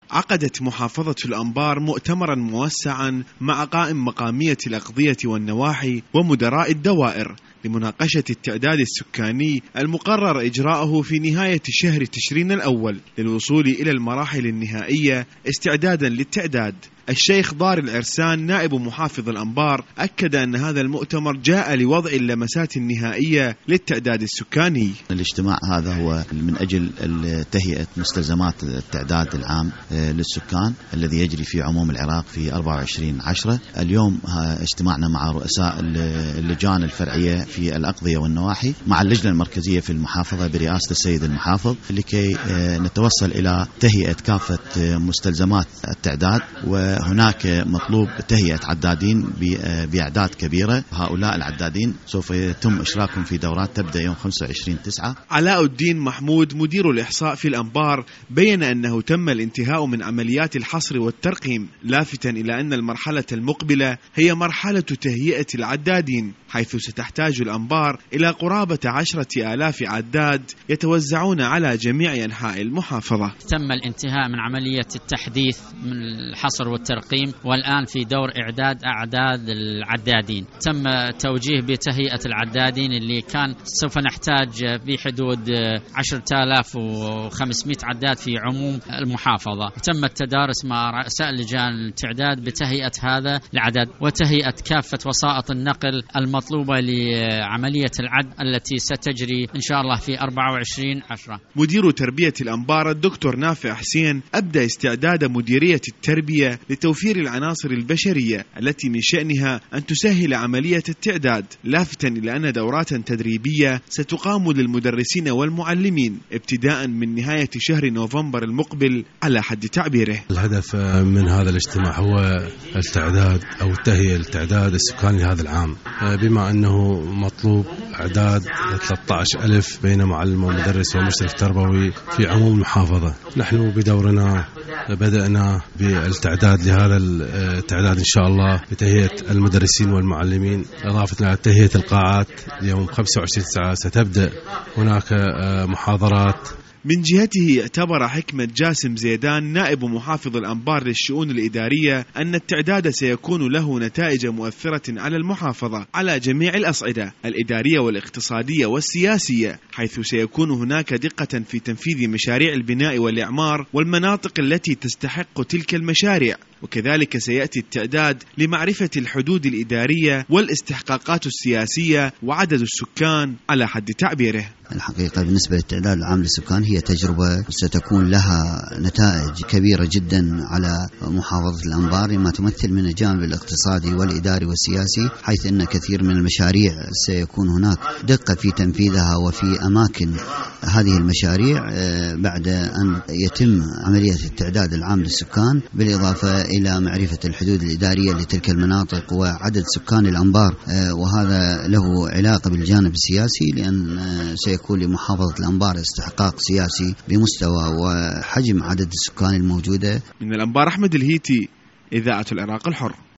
عقدت محافظة الأنبار مؤتمرا موسعا مع قائم مقامية الأقضية والنواحي ومدراء الدوائر لمناقشة التعداد السكاني المقرر إجراءه في نهاية شهر تشرين الأول للوصول إلى المراحل النهائية استعدادا للتعداد. الشيخ ضار العرسان نائب محافظ الأنبار أكد أن هذا المؤتمر جاء لوضع اللمسات النهائية للتعداد السكاني. الاجتماع هذا هو من أجل تهيئة مستلزمات التعداد العام للسكان الذي يجري في عموم العراق في 24/10. اليوم اجتمعنا مع رؤساء اللجان الفرعية في الأقضية والنواحي مع اللجنة المركزية في المحافظة برئاسة السيد المحافظ لكي نتوصل إلى تهيئة كافة مستلزمات التعداد، وهناك مطلوب تهيئة عدادين بأعداد كبيرة. هؤلاء العدادين سوف يتم إشراكهم في دورات تبدأ يوم 25/9. علاء الدين محمود مدير الإحصاء في الأنبار بين أنه تم الانتهاء من عمليات الحصر والترقيم، لافتا إلى أن المرحلة المقبلة هي مرحلة تهيئة العدادين، حيث ستحتاج الأنبار إلى قرابة 10,000 عداد يتوزعون على جميع أنحاء المحافظة. تم الانتهاء من عملية التحديث من الحصر والترقيم، والآن في دور إعداد أعداد العدادين. تم توجيه بتهيئة العدادين اللي كان سوف نحتاج بحدود 10,500 عداد في عموم المحافظة. تم التدارس مع رؤساء لجان التعداد بتهيئة هذا العدد وتهيئة كافة وسائط النقل المطلوبة لعملية العد التي ستجري إن شاء الله في 24/10. مدير تربية الأنبار الدكتور نافع حسين أبدأ استعداد مديرية التربية لتوفير العناصر البشرية التي من شأنها أن تسهل عملية التعداد، لافتا إلى أن دورات تدريبية ستقام للمدرسين والمعلمين ابتداء من نهاية شهر نوفمبر المقبل على حد تعبيره. الهدف من هذا الاجتماع هو التعداد أو التهيئة للتعداد السكاني لهذا العام، بما أنه مطلوب أعداد 13,000 بين معلم ومدرس ومشرف تربوي في عموم المحافظة. نحن بدورنا بدأنا بالتعداد لهذا التعداد إن شاء الله بتهيئة المدرسين والمعلمين، إضافة إلى تهيئة القاعات. يوم 25/9 ستبدأ هناك محاضرات. من جهته اعتبر حكمة جاسم زيدان نائب محافظ الأنبار للشؤون الإدارية أن التعداد سيكون له نتائج مؤثرة على المحافظة على جميع الأصعدة الإدارية والاقتصادية والسياسية، حيث سيكون هناك دقة في تنفيذ مشاريع البناء والإعمار والمناطق التي تستحق تلك المشاريع، وكذلك سيأتي التعداد لمعرفة الحدود الإدارية والاستحقاقات السياسية وعدد السكان على حد تعبيره. الحقيقة بالنسبة للتعداد العام للسكان هي تجربة ستكون لها نتائج كبيرة جدا على محافظة الأنبار، ما تمثل من الجانب الاقتصادي والإداري والسياسي، حيث أن كثير من المشاريع سيكون هناك دقة في تنفيذها وفي أماكن هذه المشاريع بعد أن يتم عملية التعداد العام للسكان، بالإضافة إلى معرفة الحدود الإدارية لتلك المناطق وعدد سكان الأنبار، وهذا له علاقة بالجانب السياسي لأن سيكون لمحافظة الأنبار استحقاق سياسي بمستوى وحجم عدد السكان الموجودة. من الأنبار أحمد الهيتي، إذاعة العراق الحر.